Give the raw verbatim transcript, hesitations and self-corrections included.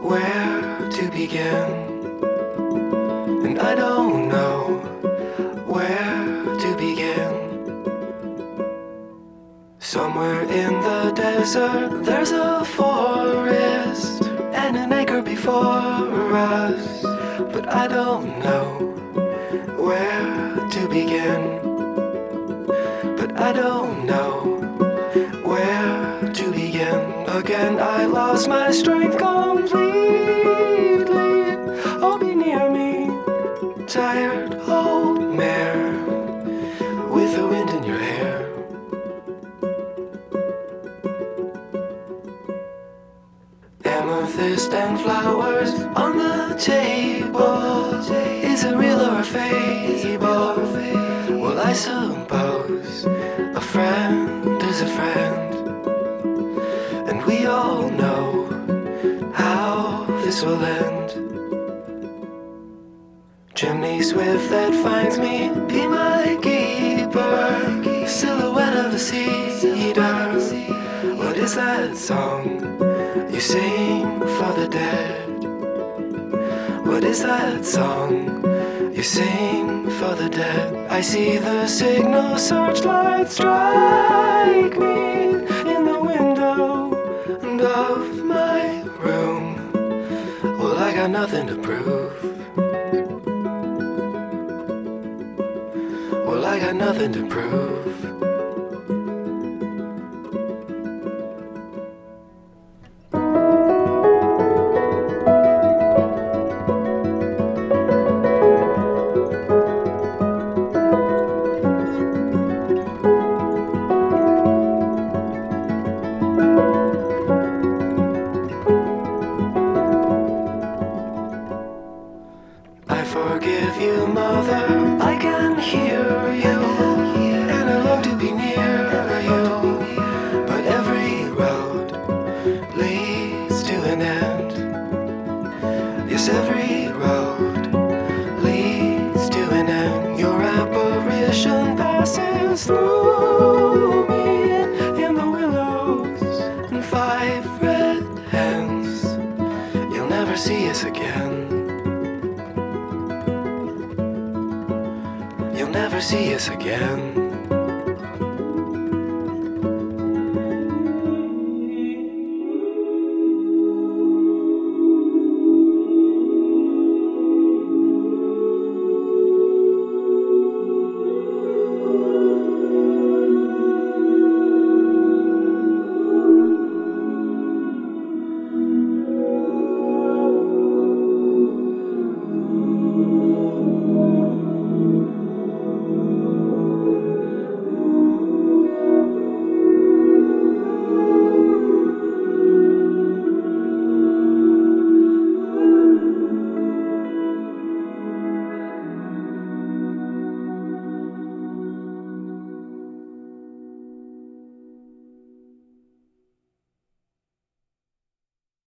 where to begin, and I don't know where to begin. Somewhere in the desert there's a forest and an acre before us, but I don't know where to begin. But I don't know where to begin. Again I lost my strength completely. Oh, be near me, tired old mare with the wind in your hair. Amethyst and flowers on the table. Is it real or a fable? Well, I suppose a friend is a friend, and we all know how this will end. Chimney swift that finds me, be my keeper. Silhouette of a cedar. What is that song you sing for the dead? What is that song you sing for the dead? I see the signal searchlight strike me in the window of my room. Well, I got nothing to prove. Well, I got nothing to prove. I forgive you, mother, I can hear you, and I long to be near you, but every road leads to an end. Yes, every road leads to an end. Your apparition passes through me in the willows and five red hens. You'll never see us again. You'll never see us again.